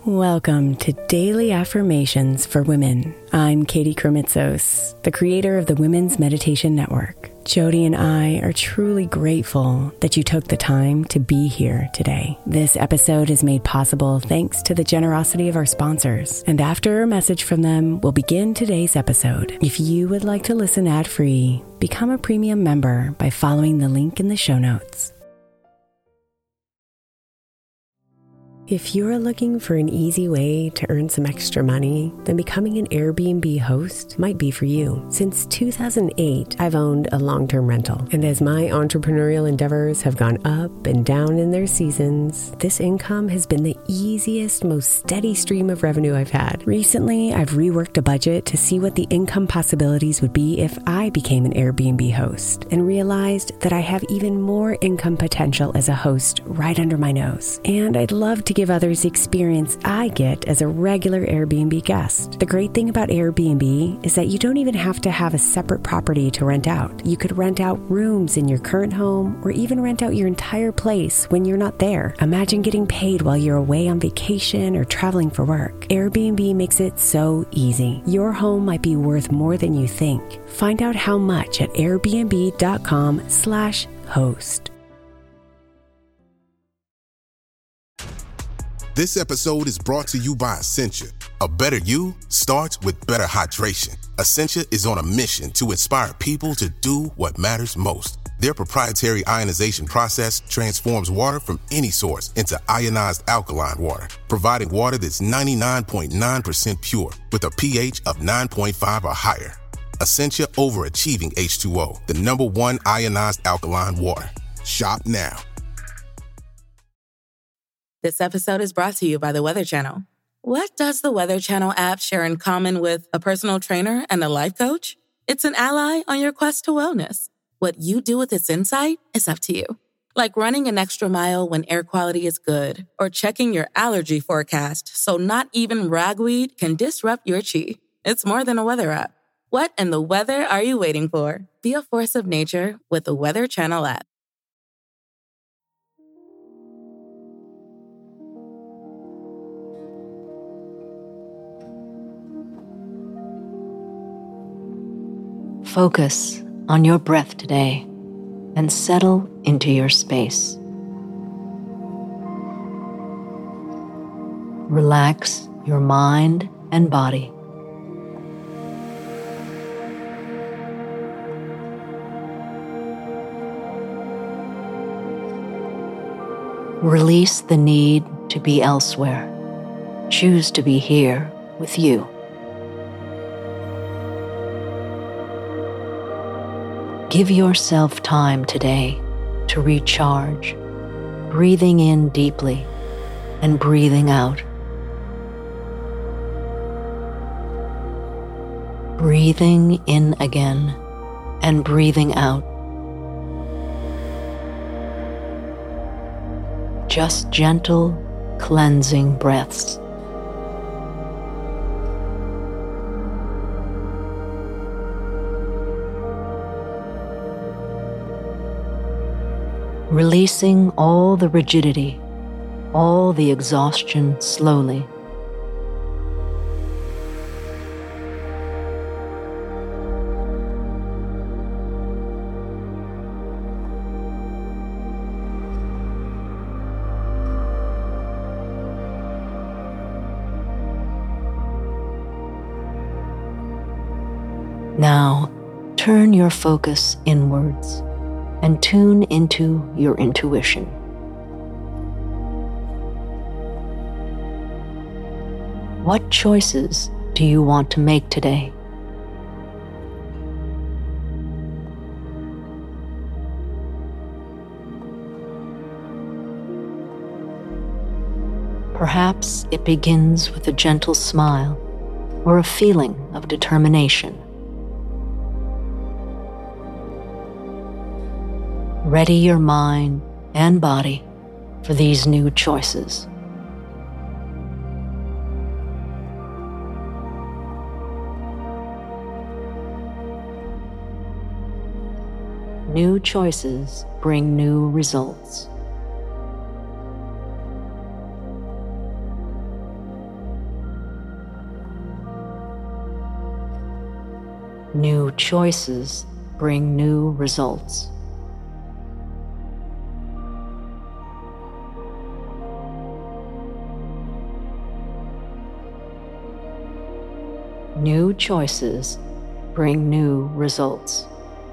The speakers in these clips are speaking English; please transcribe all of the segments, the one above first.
Welcome to Daily Affirmations for Women. I'm Katie Kremitzos, the creator of the Women's Meditation Network. Jody and I are truly grateful that you took the time to be here today. This episode is made possible thanks to the generosity of our sponsors. And after a message from them, we'll begin today's episode. If you would like to listen ad-free, become a premium member by following the link in the show notes. If you're looking for an easy way to earn some extra money, then becoming an Airbnb host might be for you. Since 2008, I've owned a long-term rental. And as my entrepreneurial endeavors have gone up and down in their seasons, this income has been the easiest, most steady stream of revenue I've had. Recently, I've reworked a budget to see what the income possibilities would be if I became an Airbnb host, and realized that I have even more income potential as a host right under my nose. And I'd love to give others the experience I get as a regular Airbnb guest. The great thing about Airbnb is that you don't even have to have a separate property to rent out. You could rent out rooms in your current home, or even rent out your entire place when you're not there. Imagine getting paid while you're away on vacation or traveling for work. Airbnb makes it so easy. Your home might be worth more than you think. Find out how much at airbnb.com/host. This episode is brought to you by Essentia. A better you starts with better hydration. Essentia is on a mission to inspire people to do what matters most. Their proprietary ionization process transforms water from any source into ionized alkaline water, providing water that's 99.9% pure with a pH of 9.5 or higher. Essentia overachieving H2O, the #1 ionized alkaline water. Shop now. This episode is brought to you by the Weather Channel. What does the Weather Channel app share in common with a personal trainer and a life coach? It's an ally on your quest to wellness. What you do with its insight is up to you. Like running an extra mile when air quality is good, or checking your allergy forecast so not even ragweed can disrupt your chi. It's more than a weather app. What in the weather are you waiting for? Be a force of nature with the Weather Channel app. Focus on your breath today and settle into your space. Relax your mind and body. Release the need to be elsewhere. Choose to be here with you. Give yourself time today to recharge, breathing in deeply and breathing out. Breathing in again and breathing out. Just gentle, cleansing breaths. Releasing all the rigidity, all the exhaustion slowly. Now, turn your focus inwards and tune into your intuition. What choices do you want to make today? Perhaps it begins with a gentle smile or a feeling of determination. Ready your mind and body for these new choices. New choices bring new results. New choices bring new results. New choices bring new results.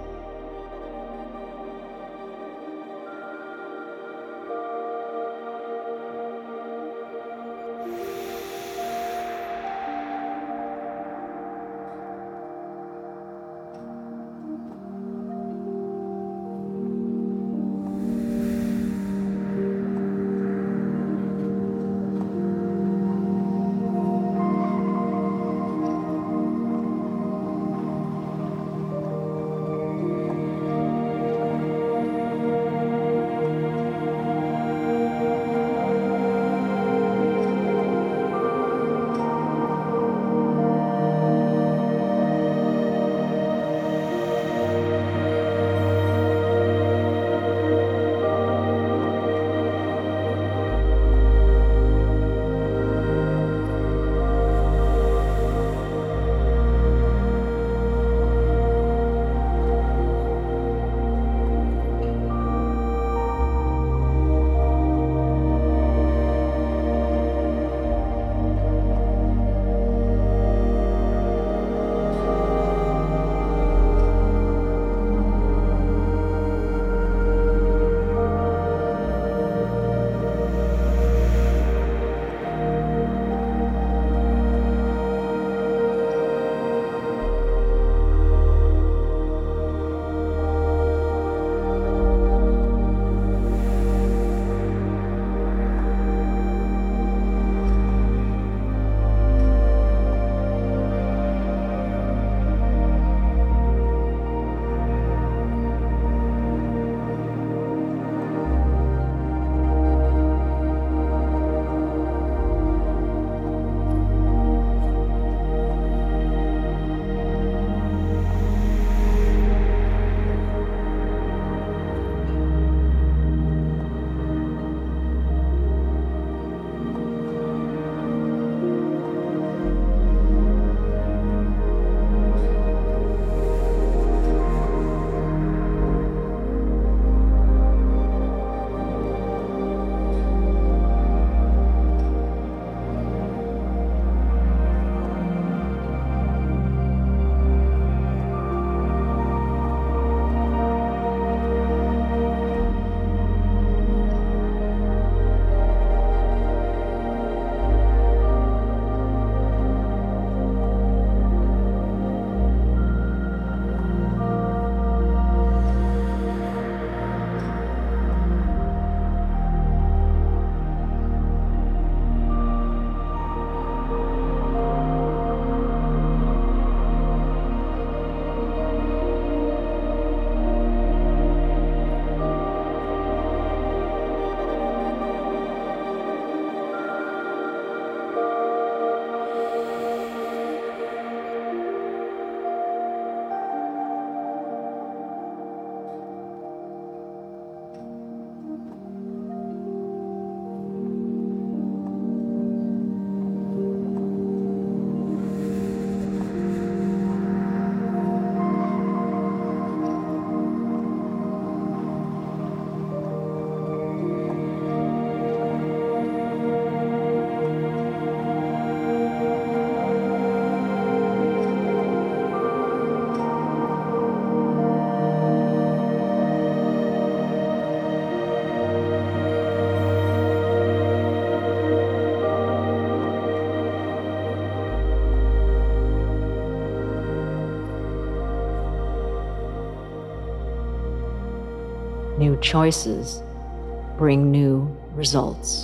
New choices bring new results.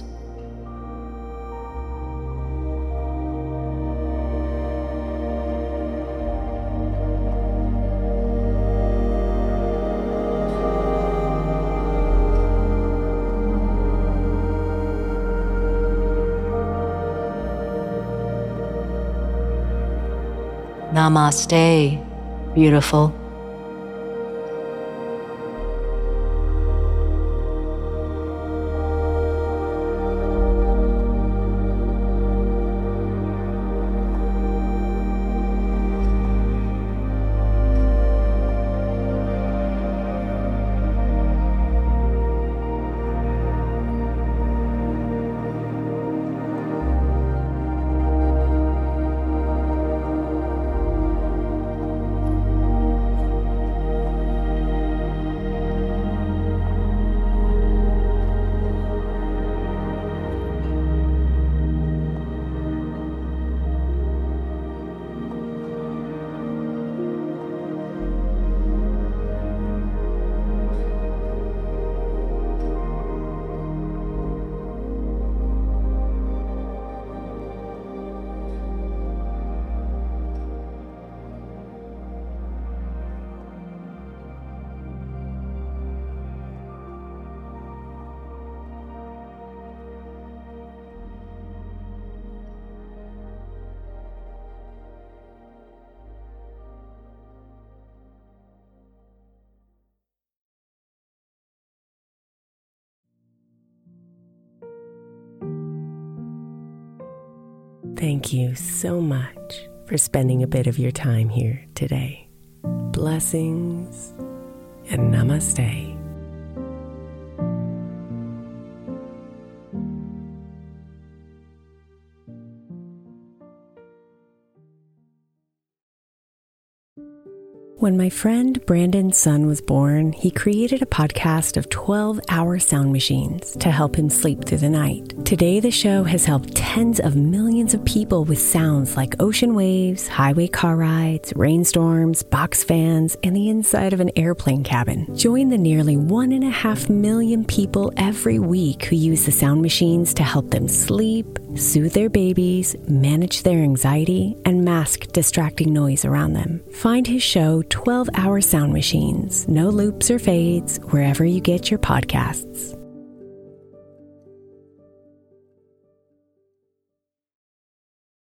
Namaste, beautiful. Thank you so much for spending a bit of your time here today. Blessings and namaste. When my friend Brandon's son was born, he created a podcast of 12-hour sound machines to help him sleep through the night. Today, the show has helped tens of millions of people with sounds like ocean waves, highway car rides, rainstorms, box fans, and the inside of an airplane cabin. Join the nearly 1.5 million people every week who use the sound machines to help them sleep, soothe their babies, manage their anxiety, and mask distracting noise around them. Find his show 12-Hour Sound Machines, no loops or fades, wherever you get your podcasts.